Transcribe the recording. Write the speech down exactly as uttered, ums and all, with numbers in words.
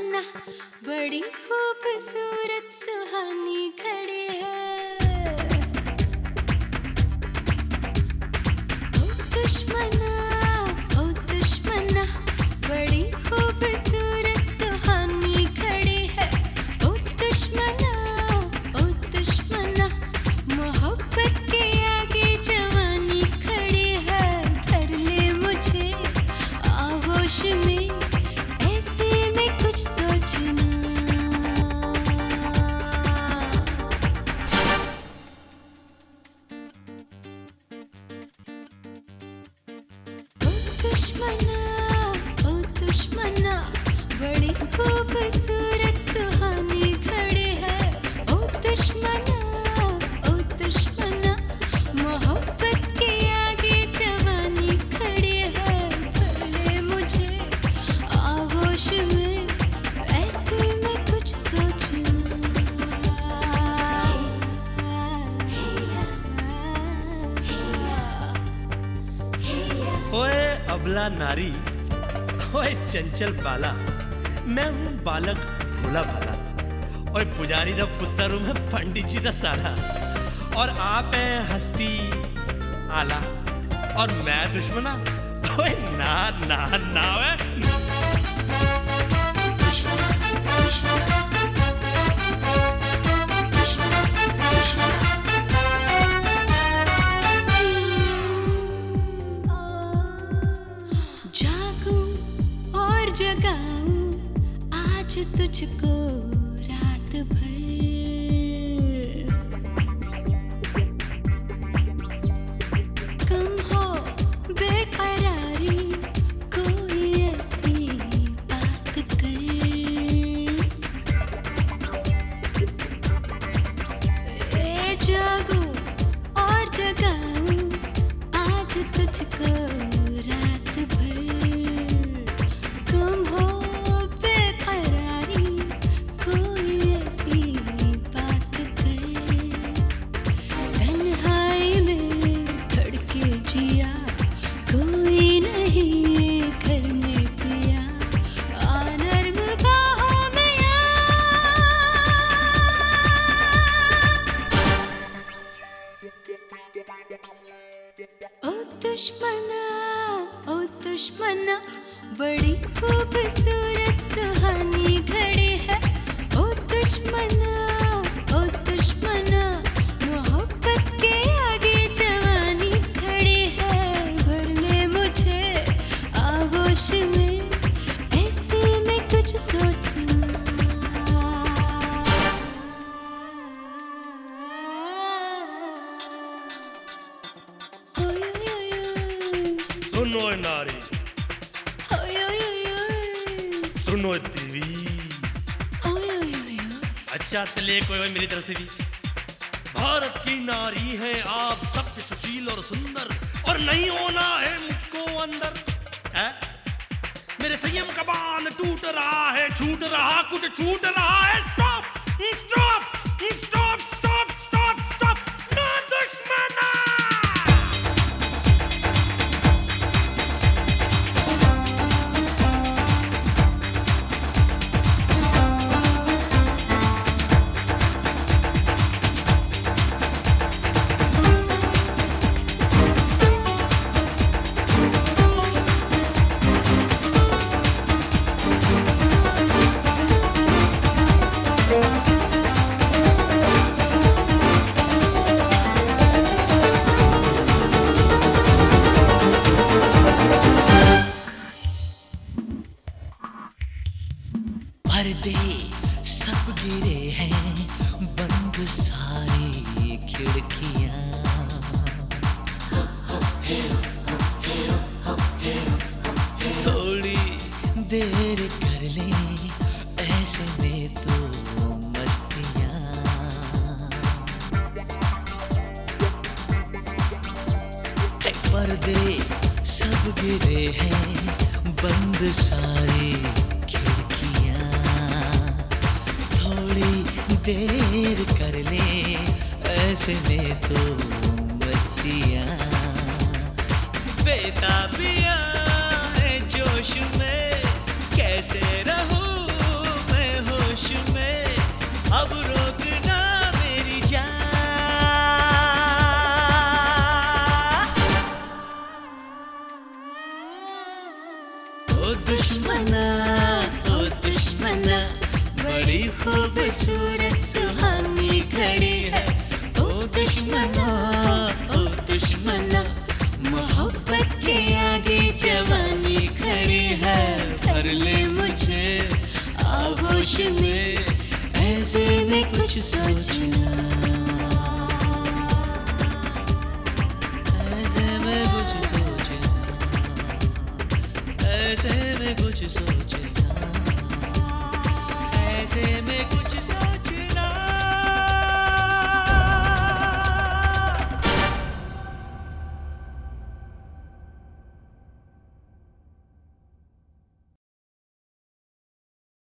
दुश्मना बड़ी खूबसूरत सुहानी खड़ी है। ओ दुश्मना ओ दुश्मना बड़ी खूबसूरत सुहानी खड़ी है। ओ दुश्मना ओ दुश्मना मोहब्बत के आगे जवानी खड़ी है। धर ले मुझे आगोश में ऐसे में कुछ सोचना। ओ दुश्मना ओ दुश्मना बड़ी खूबसूरत सुहानी खड़ी है। ओ दुश्मना ओ दुश्मना मोहब्बत के आगे जवानी खड़ी है। धर ले मुझे आगोश में ऐसे में कुछ सोचना। ओए अबला नारी, ओए चंचल बाला, मैं हूँ बालक भोला भाला। ओए पुजारी दा पुत्र हूँ मैं, पंडित जी दा साला। और आप हैं हस्ती आला और मैं दुश्मना। ओए ना ना ना वे दुश्मना दुश्मना दुश्मना दुश्मना जागूं और जगाऊं आज तुझको रात भर। कम हो बेकरारी कोई ऐसी बात कर। ए जागूं और जगाऊं आज तुझको रात भर। कम हो बेकरारी कोई ऐसी बात कर। तन्हाई में धड़के जिया कोई नहीं घर में पिया। आ नर्म बाहों में आ। ओ दुश्मना ओ दुश्मना बड़ी खूबसूरत सुहानी घड़ी है। ओ दुश्मना ओ दुश्मना मोहब्बत के आगे जवानी खड़ी है। भर ले मुझे आगोश में ऐसे में कुछ सोचना। ओय ओय ओय सुनो नारी, ओय ओय ओय सुनो देवी। ओय ओय ओय अच्छा तले कोई मेरी तरफ से भी। भारत की नारी है आप, सभ्य सुशील और सुंदर, और नहीं होना है मुझको अंदर है? मेरे संयम का बांध टूट रहा है, छूट रहा कुछ छूट रहा है। Stop stop stop stop stop stop no दुश्मना। पर्दे सब गिरे हैं, बंद सारी खिड़कियां। थोड़ी देर कर ले ऐसे में तो मस्तियां। है पर्दे सब गिरे हैं, बंद सारी खिड़कियां। थोड़ी देर कर ले ऐसे में तो मस्तियां। बेताबियां है जोश में, कैसे रहूं बड़ी खूबसूरत सुहानी खड़ी है। ओ दुश्मना ओ दुश्मना, मोहब्बत के आगे जवानी खड़ी है। भर ले मुझे आगोश में, ऐसे में कुछ सोचना, ऐसे में कुछ सोचना, ऐसे में कुछ सोचना, ऐसे में कुछ